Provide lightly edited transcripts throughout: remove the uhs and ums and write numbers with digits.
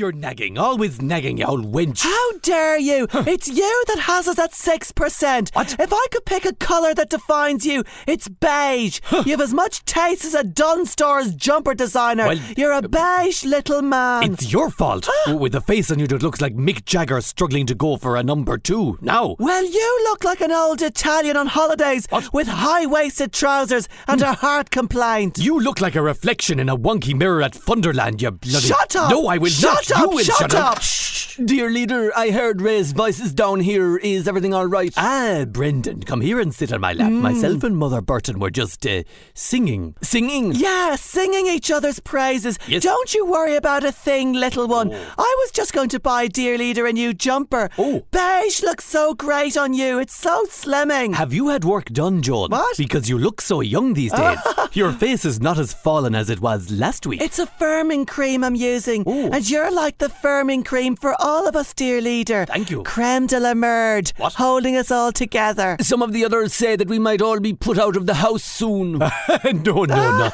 your nagging. Always nagging, you old wench. How dare you? It's you that has us at 6%. What? If I could pick a colour that defines you, it's beige. You have as much taste as a Dunn Stores jumper designer. Well, you're a beige little man. It's your fault. With a face on you that looks like Mick Jagger struggling to go for a number 2. Now. Well, you look like an old Italian on holidays with high-waisted trousers and a heart complaint. You look like a reflection in a wonky mirror at Funderland, you bloody... Shut up! No, I will not. Shut up! You will Shut up! Shh, dear leader, I heard Ray's voices down here. Is everything all right? Ah, Brendan, come here and sit on my lap. Myself and Mother Burton were just singing. Singing? Yeah, singing each other's praises. Yes. Don't you worry about a thing, little one. I was just going to buy Dear Leader a new jumper. Oh. Beige looks so great on you. It's so slimming. Have you had work done, Joan? What? Because you look so young these days. Your face is not as fallen as it was last week. It's a firming cream I'm using. Oh. And you're like the firming cream for all of us, Dear Leader. Thank you. Creme de la merde. What? Holding us all together. Some of the others say that we might all be put out of the house soon. No. No.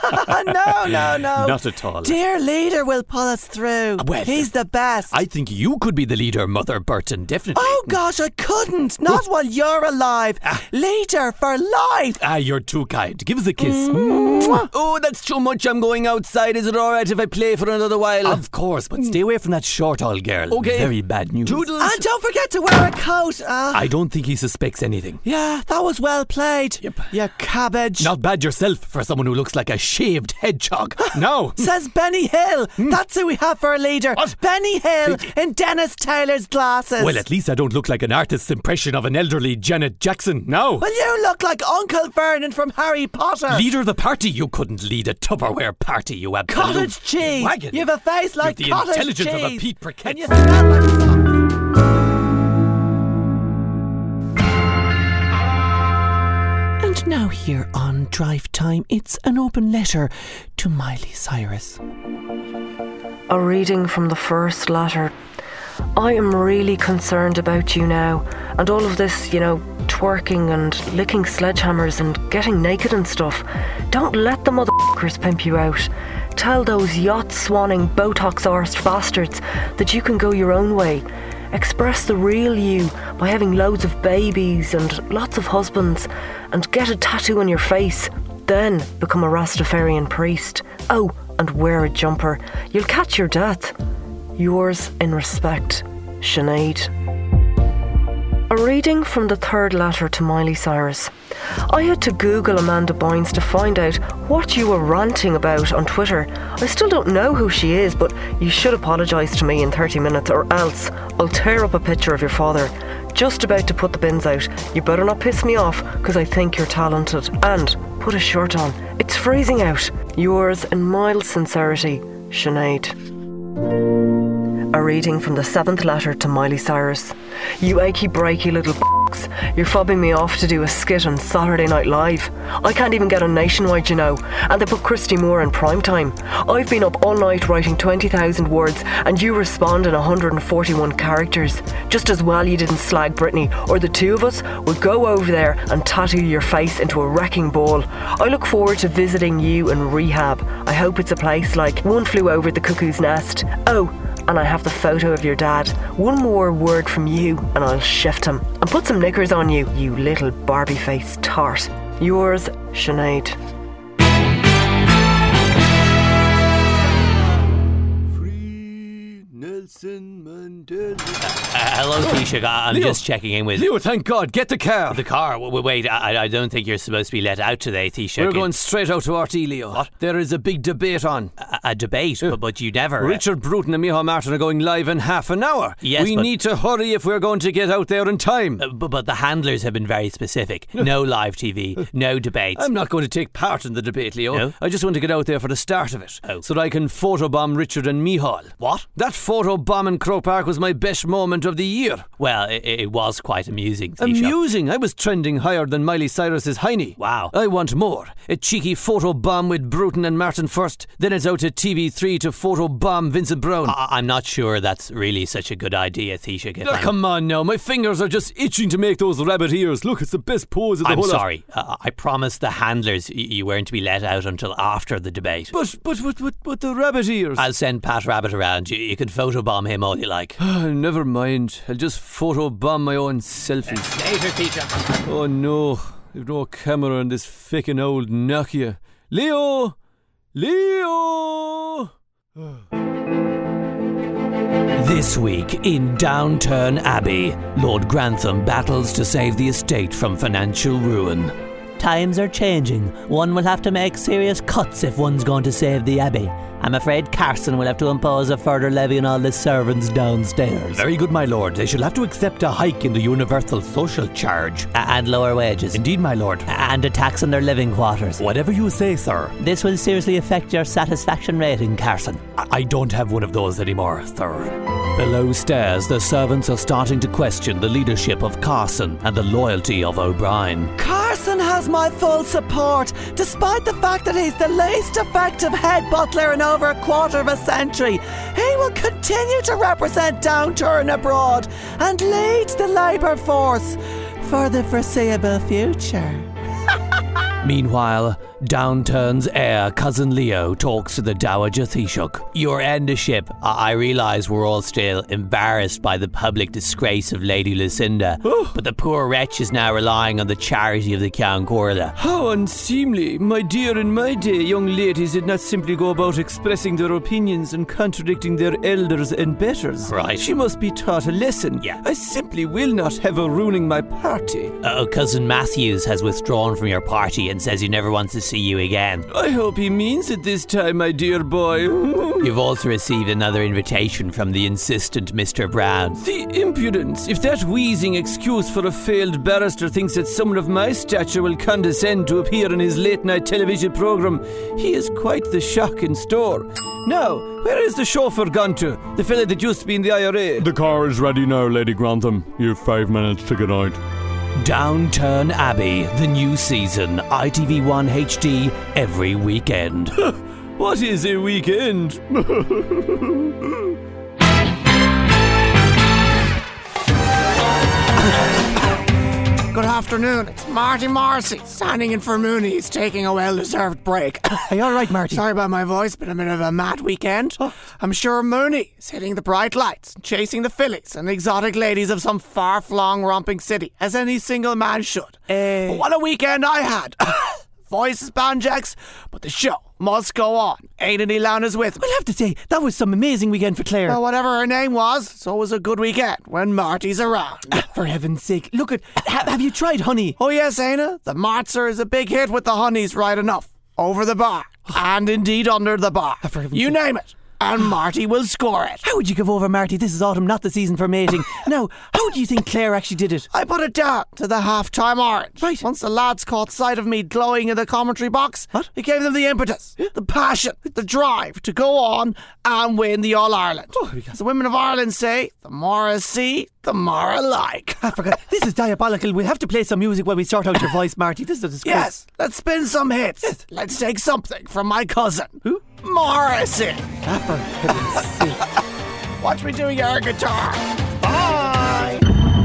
Not at all. Dear Leader will pull us through. Well, he's the best. I think you could be the leader, Mother Burton, definitely. Oh gosh, I couldn't. Not while you're alive. Leader for life. Ah, you're too kind. Give us a kiss. Oh, that's too much. I'm going outside. Is it all right if I play for another while? Of course, but stay away from that short old girl. Okay. Very bad news. Toodles. And don't forget to wear a coat. I don't think he suspects anything. Yeah, that was well played. Yep. You cabbage. Not bad yourself for someone who looks like a shaved hedgehog. No. Says Benny Hill. That's who we have for a leader. What? Benny Hill in Dennis Taylor's glasses. Well, at least I don't look like an artist's impression of an elderly Janet Jackson. No. Well, you look like Uncle Vernon from Harry Potter. Leader of the party, you couldn't lead a Tupperware party, you absolute Cottage cheese. wagon. You have a face like You've the cottage intelligence cheese. of a Pete Burkett. And you smell like socks. And now here on Drive Time, it's an open letter to Miley Cyrus. A reading from the first letter. I am really concerned about you now, and all of this, twerking and licking sledgehammers and getting naked and stuff. Don't let the motherfuckers pimp you out. Tell those yacht-swanning, Botox-arsed bastards that you can go your own way. Express the real you by having loads of babies and lots of husbands, and get a tattoo on your face. Then become a Rastafarian priest. Oh, and wear a jumper. You'll catch your death. Yours in respect, Sinead. A reading from the third letter to Miley Cyrus. I had to Google Amanda Bynes to find out what you were ranting about on Twitter. I still don't know who she is, but you should apologise to me in 30 minutes or else I'll tear up a picture of your father. Just about to put the bins out. You better not piss me off, because I think you're talented. And put a shirt on. It's freezing out. Yours in mild sincerity, Sinead. A reading from the seventh letter to Miley Cyrus. You achy breaky little you're fobbing me off to do a skit on Saturday Night Live. I can't even get on Nationwide, and they put Christy Moore in prime time. I've been up all night writing 20,000 words and you respond in 141 characters. Just as well you didn't slag Britney, or the two of us would go over there and tattoo your face into a wrecking ball. I look forward to visiting you in rehab. I hope it's a place like One Flew Over the Cuckoo's Nest. Oh, and I have the photo of your dad. One more word from you and I'll shift him and put some knickers on you, you little Barbie-faced tart. Yours, Sinead. Free Nelson Mandela. Hello, Taoiseach. I'm Leo. just checking in with... Leo, thank God, get the car. The car? Wait, I don't think you're supposed to be let out today, Taoiseach. We're going straight out to RT, Leo. What? There is a big debate on. A debate, but you never... Richard Bruton and Micheál Martin are going live in half an hour. Yes, we but- need to hurry if we're going to get out there in time. But the handlers have been very specific. No live TV, no debates. I'm not going to take part in the debate, Leo. No? I just want to get out there for the start of it. Oh. So that I can photobomb Richard and Micheál. What? That photobomb in Croke Park was my best moment of the year. Well, it was quite amusing, Taoiseach. Amusing. I was trending higher than Miley Cyrus's Heine. Wow. I want more. A cheeky photobomb with Bruton and Martin first. Then it's out to TV3 to photobomb Vincent Brown. I'm not sure that's really such a good idea, Taoiseach. Oh, come on now. My fingers are just itching to make those rabbit ears. Look, it's the best pose of the I'm whole lot. sorry. I promised the handlers you weren't to be let out until after the debate. But the rabbit ears. I'll send Pat Rabbit around. You can photobomb photobomb him all you like. Never mind. I'll just photobomb my own selfie. Later, teacher. Oh no, there's no camera on this fickin' old Nokia. Leo! Leo! This week in Downturn Abbey, Lord Grantham battles to save the estate from financial ruin. Times are changing. One will have to make serious cuts if one's going to save the Abbey. I'm afraid Carson will have to impose a further levy on all the servants downstairs. Very good, my lord. They shall have to accept a hike in the universal social charge. And lower wages. Indeed, my lord. And a tax on their living quarters. Whatever you say, sir. This will seriously affect your satisfaction rating, Carson. I don't have one of those anymore, sir. Below stairs, the servants are starting to question the leadership of Carson and the loyalty of O'Brien. Carson has my full support, despite the fact that he's the least effective head butler in over a quarter of a century. He will continue to represent Downturn abroad and lead the Labour force for the foreseeable future. Meanwhile, Downturn's heir, Cousin Leo, talks to the Dowager Taoiseach. Your endeship, I realise we're all still embarrassed by the public disgrace of Lady Lucinda, but the poor wretch is now relying on the charity of the Ceann Comhairle. How unseemly. My dear, in my day, young ladies did not simply go about expressing their opinions and contradicting their elders and betters. Right. She must be taught a lesson. Yeah. I simply will not have her ruining my party. Cousin Matthews has withdrawn from your party and says he never wants to see you again. I hope he means it this time, my dear boy. You've also received another invitation from the insistent Mr. Brown. The impudence! If that wheezing excuse for a failed barrister thinks that someone of my stature will condescend to appear in his late-night television programme, he is quite the shock in store. Now, where is the chauffeur gone to? The fella that used to be in the IRA? The car is ready now, Lady Grantham. You've 5 minutes to get out. Downturn Abbey, the new season, ITV1 HD, every weekend. What is a weekend? Good afternoon, it's Marty Morrissey, standing in for Mooney. He's taking a well-deserved break. Are you alright, Marty? Sorry about my voice, been a bit of a mad weekend. I'm sure Mooney is hitting the bright lights, chasing the fillies and the exotic ladies of some far-flung romping city, as any single man should. But what a weekend I had. Voices, banjacks, but the show must go on. Aidan Elana's with me. I'll have to say, that was some amazing weekend for Claire. Well, whatever her name was, so was a good weekend when Marty's around. For heaven's sake, look at... have you tried honey? Oh yes, Aina, the Martzer is a big hit with the honeys right enough. Over the bar, and indeed under the bar. You name it, and Marty will score it. How would you give over, Marty? This is autumn, not the season for mating. Now, how do you think Claire actually did it? I put it down to the half-time orange. Right. Once the lads caught sight of me glowing in the commentary box, it gave them the impetus, the passion, the drive to go on and win the All-Ireland. As the women of Ireland say, the more I see, the more I like. I forgot. This is diabolical. We'll have to play some music while we sort out your voice, Marty. This is a disgrace. Yes, let's spin some hits. Yes. Let's take something from my cousin. Who? Morrissey. For heaven's sake. Watch me doing air guitar. Bye.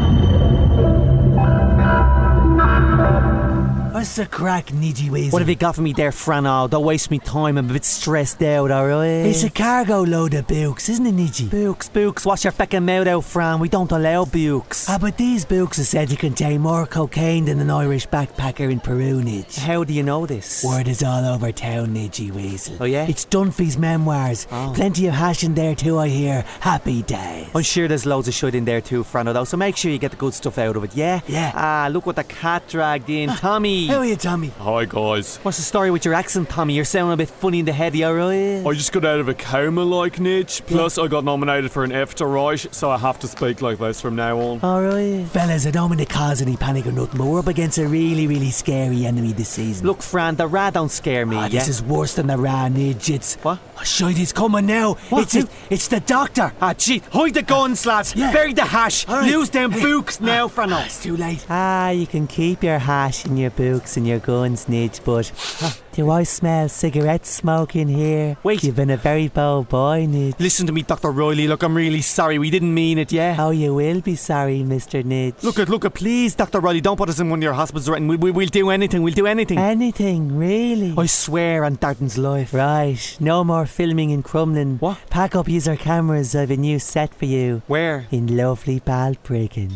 What's the crack, Nidgy Weasel? What have you got for me there, Frano? Don't waste me time. I'm a bit stressed out, alright? It's a cargo load of books, isn't it, Nidgy? Books. Wash your fucking mouth out, Fran. We don't allow books. But these books are said to contain more cocaine than an Irish backpacker in Peru, Nidge. How do you know this? Word is all over town, Nidgy Weasel. Oh, yeah? It's Dunphy's memoirs. Oh. Plenty of hash in there too, I hear. Happy days. I'm sure there's loads of shit in there too, Frano, though, so make sure you get the good stuff out of it, yeah? Yeah. Look what the cat dragged in. Tommy! How are you, Tommy? Hi, guys. What's the story with your accent, Tommy? You're sounding a bit funny in the head, you alright? I just got out of a coma like niche, plus I got nominated for an EFTA right, so I have to speak like this from now on. Alright. Fellas, I don't mean to cause any panic or nothing, but we're up against a really, really scary enemy this season. Look, Fran, the Ra don't scare me, This is worse than the Ra, Nidge. It's... What? Oh, shite, he's coming now. What? It's the doctor. Gee, hide the guns, lads. Yeah. Bury the hash. All right. Lose them books now, Frano. It's too late. You can keep your hash and your books and your guns, Nidge, but Do I smell cigarette smoke in here? Wait. You've been a very bold boy, Nidge. Listen to me, Dr. Riley. Look, I'm really sorry. We didn't mean it, yeah? Oh, you will be sorry, Mr. Nidge. Look, please, Dr. Riley, don't put us in one of your hospitals, right? We'll do anything. We'll do anything. Anything, really? I swear on Darton's life. Right, no more filming in Crumlin. What? Pack up user cameras, I've a new set for you. Where? In lovely Balbriggan.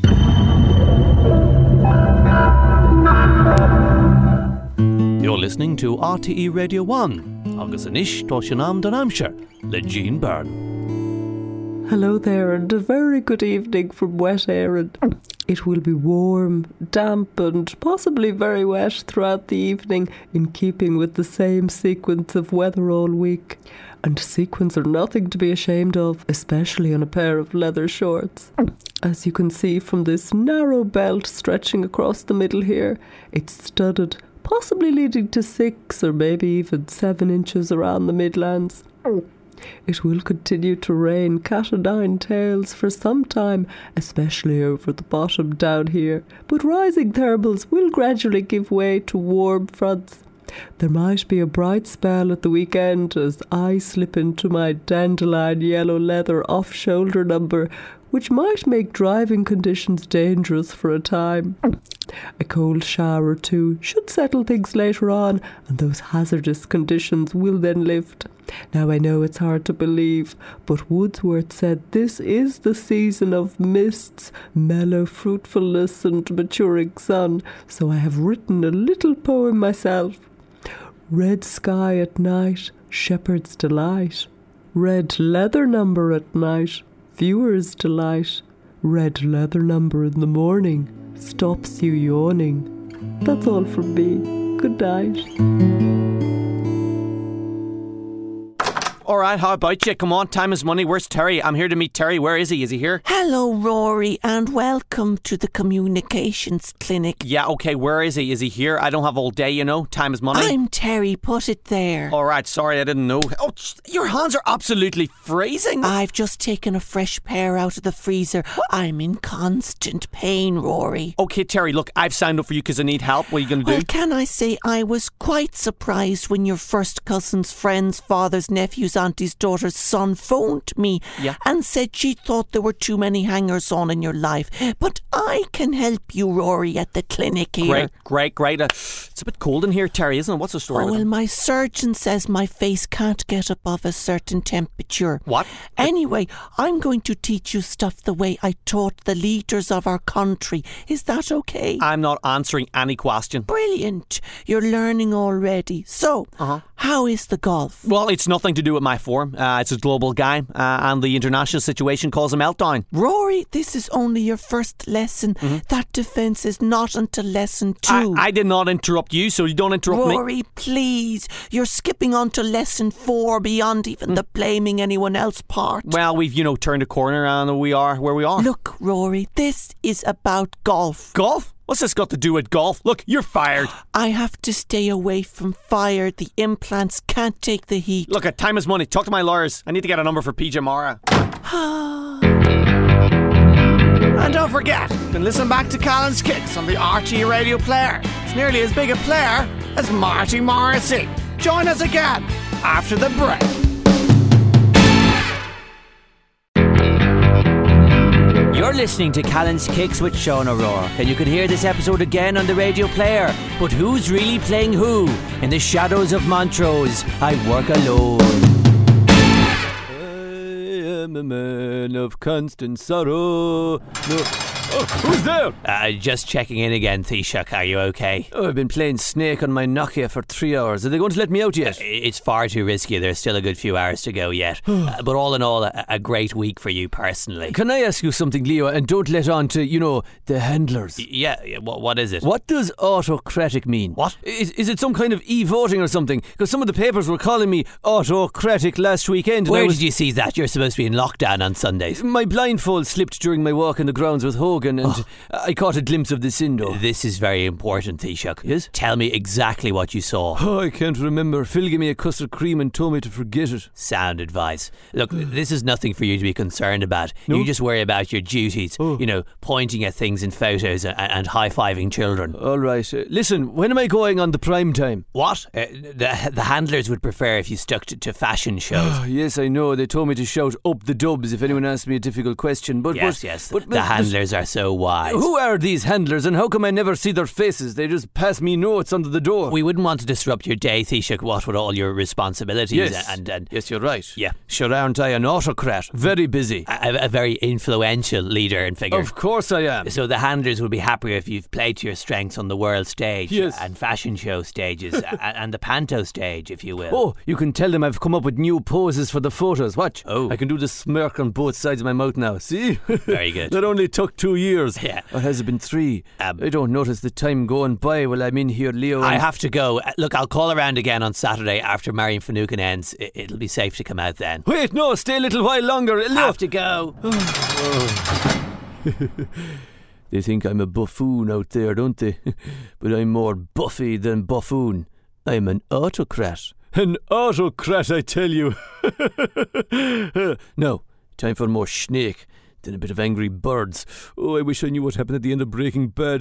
You're listening to RTE Radio 1. Agus anish toshanam donamshire. Le Jean Byrne. Hello there, and a very good evening from Wet Éireann. It will be warm, damp and possibly very wet throughout the evening, in keeping with the same sequence of weather all week. And sequins are nothing to be ashamed of, especially on a pair of leather shorts. As you can see from this narrow belt stretching across the middle here, it's studded, possibly leading to 6 or maybe even 7 inches around the Midlands. It will continue to rain cat o' nine tails for some time, especially over the bottom down here, but rising thermals will gradually give way to warm fronts. There might be a bright spell at the weekend as I slip into my dandelion yellow leather off-shoulder number, which might make driving conditions dangerous for a time. A cold shower or two should settle things later on, and those hazardous conditions will then lift. Now I know it's hard to believe, but Wordsworth said this is the season of mists, mellow fruitfulness and maturing sun, so I have written a little poem myself. Red sky at night, shepherd's delight. Red leather number at night, viewer's delight. Red leather number in the morning stops you yawning. That's all from me. Good night. Alright, how about you? Come on, time is money. Where's Terry? I'm here to meet Terry. Where is he? Is he here? Hello, Rory, and welcome to the communications clinic. Yeah, okay, where is he? Is he here? I don't have all day, you know. Time is money. I'm Terry, put it there. Alright, sorry, I didn't know. Oh, your hands are absolutely freezing. I've just taken a fresh pair out of the freezer. I'm in constant pain, Rory. Okay, Terry, look, I've signed up for you because I need help. What are you going to do? Well, can I say I was quite surprised when your first cousin's friend's father's nephew's auntie's daughter's son phoned me and said she thought there were too many hangers-on in your life. But I can help you, Rory, at the clinic here. Great. It's a bit cold in here, Terry, isn't it? What's the story? Oh, well, my surgeon says my face can't get above a certain temperature. What? Anyway, I'm going to teach you stuff the way I taught the leaders of our country. Is that okay? I'm not answering any question. Brilliant. You're learning already. So, how is the golf? Well, it's nothing to do with my form. It's a global game, and the international situation calls a meltdown. Rory, this is only your first lesson. That defence is not until lesson 2. I did not interrupt you, so you don't interrupt me. Rory, please. You're skipping on to lesson 4 beyond even the blaming anyone else part. Well, we've, turned a corner and we are where we are. Look, Rory, this is about golf. Golf? What's this got to do with golf? Look, you're fired. I have to stay away from fire. The implants can't take the heat. Look, time is money. Talk to my lawyers. I need to get a number for PJ Mara. And don't forget, you can listen back to Callan's Kicks on the RTE Radio Player. It's nearly as big a player as Marty Morrissey. Join us again after the break. You're listening to Callan's Kicks with Sean O'Rourke, and you can hear this episode again on the Radio Player. But who's really playing who? In the shadows of Montrose, I work alone. I am a man of constant sorrow. No. Oh, who's there? Just checking in again, Taoiseach. Are you okay? Oh, I've been playing Snake on my Nokia for 3 hours. Are they going to let me out yet? It's far too risky. There's still a good few hours to go yet. But all in all, a great week for you personally. Can I ask you something, Leo? And don't let on to, the handlers. Yeah, what is it? What does autocratic mean? What? Is it some kind of e-voting or something? Because some of the papers were calling me autocratic last weekend. Where did you see that? You're supposed to be in lockdown on Sundays. My blindfold slipped during my walk in the grounds with Hogan. slogan and I caught a glimpse of the Sindo. This is very important, Taoiseach. Yes? Tell me exactly what you saw. Oh, I can't remember. Phil gave me a custard cream and told me to forget it. Sound advice. Look, this is nothing for you to be concerned about. No? You just worry about your duties. Oh. You know, pointing at things in photos and high-fiving children. All right. Listen, when am I going on the prime time? What? The handlers would prefer if you stuck to fashion shows. Yes, I know. They told me to shout up the dubs if anyone asked me a difficult question. But Yes. The handlers are so wise. Who are these handlers and how come I never see their faces? They just pass me notes under the door. We wouldn't want to disrupt your day, Taoiseach, what with all your responsibilities. Yes. And yes, you're right. Yeah. Sure, aren't I an autocrat? Very busy. A very influential leader and figure. Of course I am. So the handlers would be happier if you've played to your strengths on the world stage. Yes. And fashion show stages and the panto stage, if you will. Oh, you can tell them I've come up with new poses for the photos. Watch. Oh. I can do the smirk on both sides of my mouth now. See? Very good. That only took 2 years. Yeah. Or has it been 3? I don't notice the time going by while I'm in here, Leo. I have to go. Look, I'll call around again on Saturday after Marion Finucane ends. It'll be safe to come out then. Wait, no, stay a little while longer. Leo. Have to go. They think I'm a buffoon out there, don't they? But I'm more Buffy than buffoon. I'm an autocrat. An autocrat, I tell you. Now, time for more snake, then a bit of angry birds. Oh, I wish I knew what happened at the end of Breaking Bad.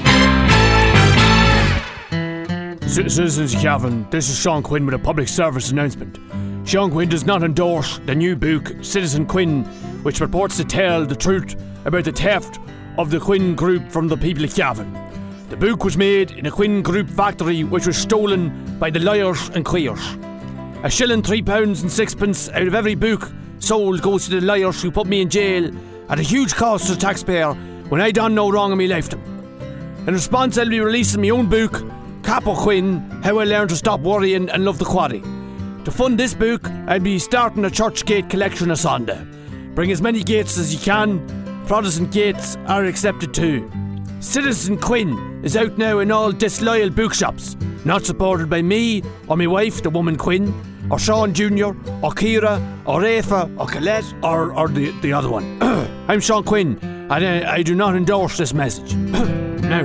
Citizens of Cavan, this is Sean Quinn with a public service announcement. Sean Quinn does not endorse the new book, Citizen Quinn, which purports to tell the truth about the theft of the Quinn Group from the people of Cavan. The book was made in a Quinn Group factory which was stolen by the liars and queers. £1, £3 and sixpence out of every book sold goes to the liars who put me in jail at a huge cost to the taxpayer when I done no wrong in my lifetime. In response, I'll be releasing my own book, Capo Quinn, How I Learned to Stop Worrying and Love the Quarry. To fund this book, I'll be starting a church gate collection on Sunday. Bring as many gates as you can. Protestant gates are accepted too. Citizen Quinn is out now in all disloyal bookshops, not supported by me or my wife, the woman Quinn, or Sean Jr., or Kira, or Aoife, or Colette, or the other one. I'm Sean Quinn, and I do not endorse this message. Now.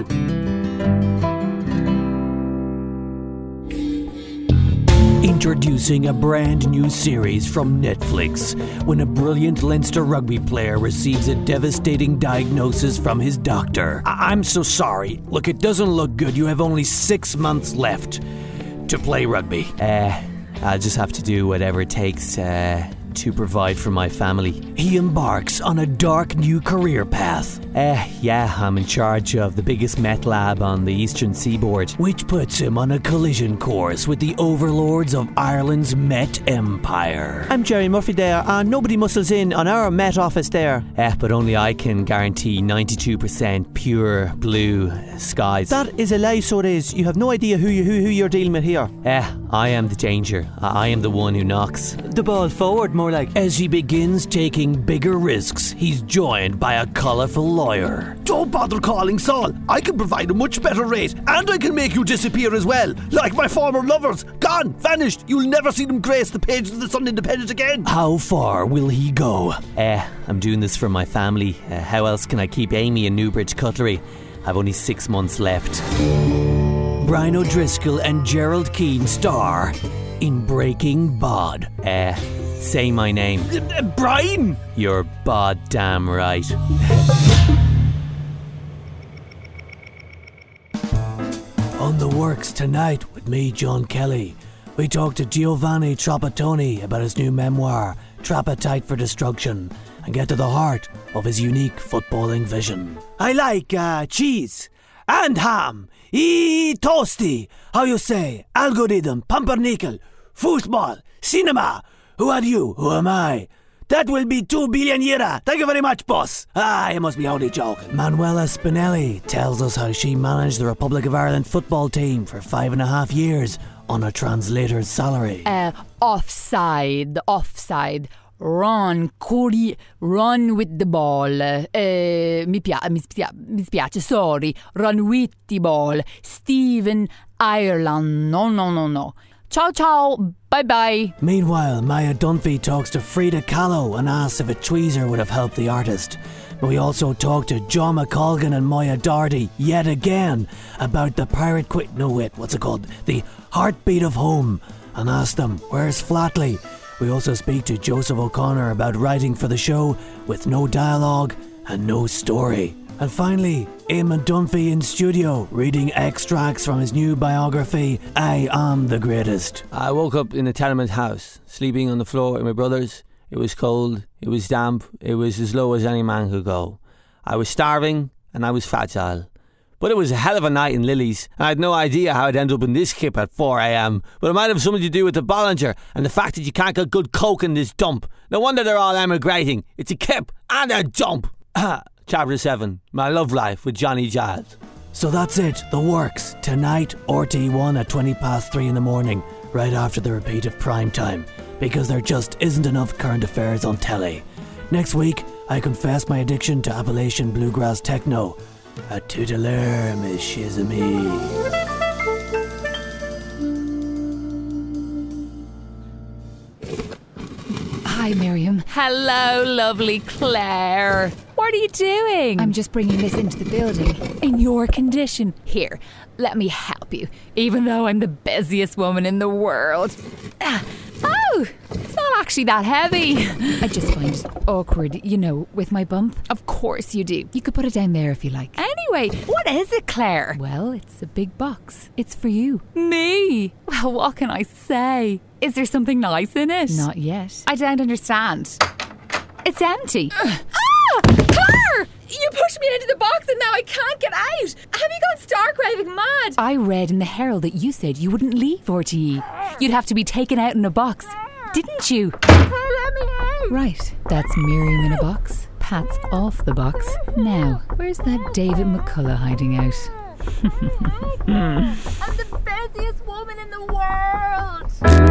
Introducing a brand new series from Netflix. When a brilliant Leinster rugby player receives a devastating diagnosis from his doctor. I'm so sorry. Look, it doesn't look good. You have only 6 months left to play rugby. I'll just have to do whatever it takes to provide for my family. He embarks on a dark new career path. I'm in charge of the biggest meth lab on the eastern seaboard. Which puts him on a collision course with the overlords of Ireland's Met Empire. I'm Jerry Murphy there, and nobody muscles in on our Met office there. But only I can guarantee 92% pure blue skies. That is a lie, so it is. You have no idea who you're dealing with here. I am the danger. I am the one who knocks. The ball forward, more like. As he begins taking bigger risks, he's joined by a colourful lawyer. Don't bother calling Saul. I can provide a much better rate, and I can make you disappear as well. Like my former lovers. Gone, vanished. You'll never see them grace the pages of the Sun Independent again. How far will he go? I'm doing this for my family. How else can I keep Amy in Newbridge Cutlery? I've only 6 months left. Brian O'Driscoll and Gerald Keane star in Breaking Bad. Say my name. Brian! You're damn right. On the works tonight with me, John Kelly. We talk to Giovanni Trapattoni about his new memoir, Trappetite for Destruction, and get to the heart of his unique footballing vision. I like cheese and ham. Toasty. How you say? Algorithm, pumpernickel, football, cinema. Who are you? Who am I? That will be 2 billion lira. Thank you very much, boss. You must be only joking. Manuela Spinelli tells us how she managed the Republic of Ireland football team for 5.5 years on a translator's salary. Offside. Run, Curry, run with the ball. Mi spiace, sorry. Run with the ball. Stephen Ireland. No. Ciao, bye-bye. Meanwhile, Maya Dunphy talks to Frida Kahlo and asks if a tweezer would have helped the artist. We also talked to John McColgan and Moya Doherty yet again about the the Heartbeat of Home, and asked them, where's Flatley? We also speak to Joseph O'Connor about writing for the show with no dialogue and no story. And finally, Eamon Dunphy in studio, reading extracts from his new biography, I Am the Greatest. I woke up in a tenement house, sleeping on the floor with my brothers. It was cold, it was damp, it was as low as any man could go. I was starving and I was fragile. But it was a hell of a night in Lily's, and I had no idea how I'd end up in this kip at 4 a.m. But it might have something to do with the Bollinger and the fact that you can't get good coke in this dump. No wonder they're all emigrating. It's a kip and a dump. Chapter 7, My Love Life with Johnny Jazz. So that's it, The Works, tonight, RT1 at 3:20 in the morning, right after the repeat of prime time, because there just isn't enough current affairs on telly. Next week, I confess my addiction to Appalachian bluegrass techno. A tutelar, Miss Shizami. Hi, Miriam. Hello, lovely Claire. What are you doing? I'm just bringing this into the building. In your condition. Here, let me help you. Even though I'm the busiest woman in the world. Oh, it's not actually that heavy. I just find it awkward, with my bump. Of course you do. You could put it down there if you like. Anyway, what is it, Claire? Well, it's a big box. It's for you. Me? Well, what can I say? Is there something nice in it? Not yet. I don't understand. It's empty. Claire! You pushed me into the box and now I can't get out. Have you gone stark raving mad? I read in the Herald that you said you wouldn't leave RTE. You'd have to be taken out in a box. Didn't you? Let me out. Right, that's Miriam in a box. Pat's off the box. Now, where's that David McCullough hiding out? I'm the busiest woman in the world.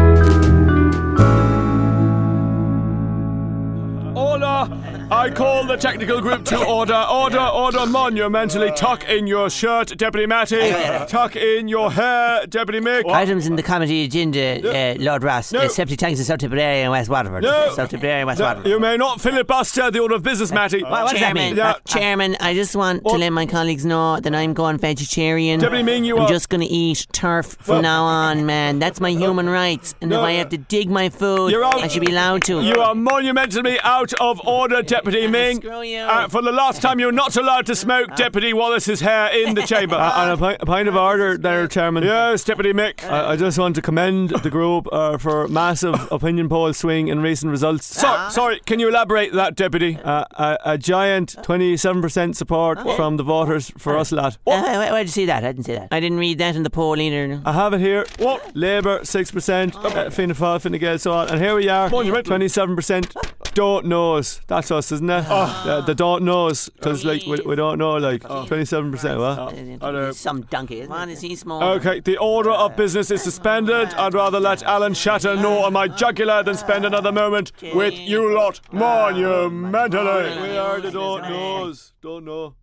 Order! I call the technical group to order. Order monumentally. Tuck in your shirt, Deputy Matty. Tuck in your hair, Deputy Mick. Items in the committee agenda, Lord Ross. Septic tanks in South Tipperary and West Waterford. South Tipperary and West Waterford. You may not filibuster the order of business, Matty. What does that mean? Chairman, I just want to let my colleagues know that I'm going vegetarian. Deputy Ming, I'm just going to eat turf from now on, man. That's my human rights. And if I have to dig my food, I should be allowed to. You are monumentally out of order, Deputy Ming. Screw you. For the last time, you're not allowed to smoke Deputy Wallace's hair in the chamber. And a point of order there, Chairman. Yes, Deputy Mick. I just want to commend the group for massive opinion poll swing in recent results. Sorry, can you elaborate that, Deputy? A giant 27% support from the voters for us, lad. Where did you see that? I didn't see that. I didn't read that in the poll either. I have it here. Labour 6%, Fianna Fáil, Fine Gael, so on. And here we are, 27%. Don't knows. That's us, isn't it? The don't knows, because we don't know, 27%. What? Some donkey. Man, is he small? Okay, the order of business is suspended. I'd rather let Alan Shatter know on my jugular than spend another moment with you lot monumentally. We are the don't knows. Don't know.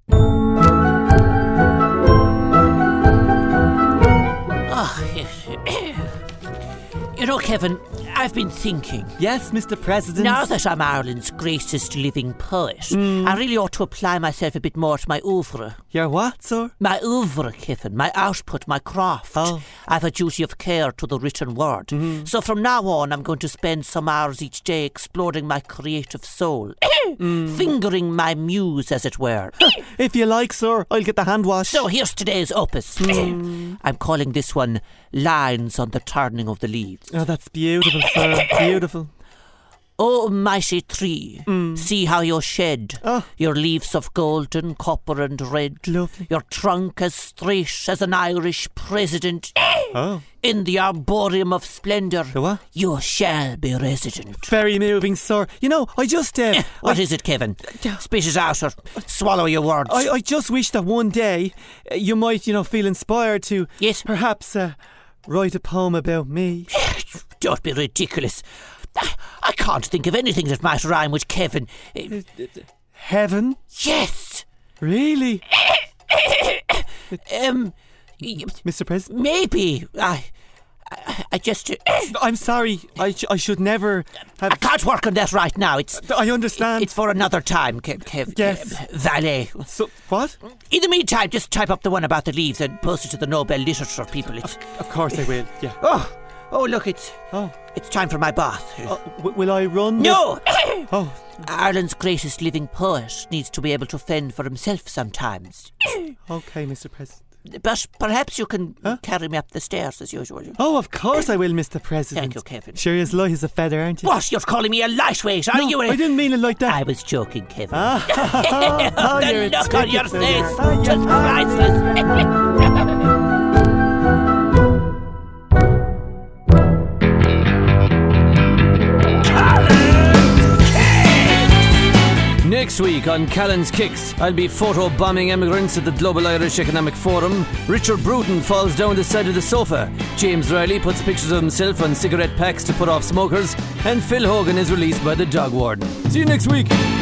Kevin, I've been thinking. Yes, Mr. President. Now that I'm Ireland's greatest living poet, I really ought to apply myself a bit more to my oeuvre. Your what, sir? My oeuvre, Kevin. My output, my craft. I've a duty of care to the written word. So from now on, I'm going to spend some hours each day exploring my creative soul. Fingering my muse, as it were. If you like, sir, I'll get the hand wash. So here's today's opus. I'm calling this one Lines on the Turning of the Leaves. Oh, that's beautiful, sir. Beautiful. Oh, mighty tree, see how you're shed. Your leaves of golden, copper and red. Lovely. Your trunk as straight as an Irish president. In the arboreum of splendour, you shall be resident. Very moving, sir. I just... What is it, Kevin? Spit it out or swallow your words. I just wish that one day you might, feel inspired to... Yes? Perhaps write a poem about me. Don't be ridiculous. I can't think of anything that might rhyme with Kevin. Heaven? Yes. Really? Mr. President? Maybe. I just... I'm sorry. I should never have... I can't work on that right now. I understand. It's for another time, Kev. Yes. Valet. So, what? In the meantime, just type up the one about the leaves and post it to the Nobel Literature people. Of course I will, yeah. Oh, look, it's time for my bath. Will I run? No! Oh. Ireland's greatest living poet needs to be able to fend for himself sometimes. Okay, Mr. President. But perhaps you can carry me up the stairs as usual. Oh, of course I will, Mr. President. Thank you, Kevin. Sure, you're as light as a feather, aren't you? What? You're calling me a lightweight, are you? I didn't mean it like that. I was joking, Kevin. The look on your face. Just priceless. Next week on Callan's Kicks, I'll be photo-bombing immigrants at the Global Irish Economic Forum. Richard Bruton falls down the side of the sofa. James Riley puts pictures of himself on cigarette packs to put off smokers. And Phil Hogan is released by the dog warden. See you next week.